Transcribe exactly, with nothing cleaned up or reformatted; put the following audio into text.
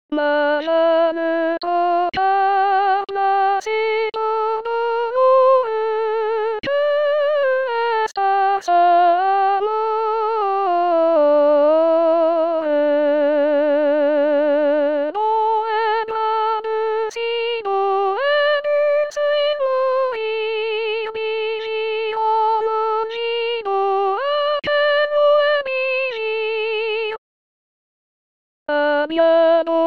Madame Topa, placez ton nom, que estas amor. No en la sino en el cielo y vivo longino aquel Emilio. Amiano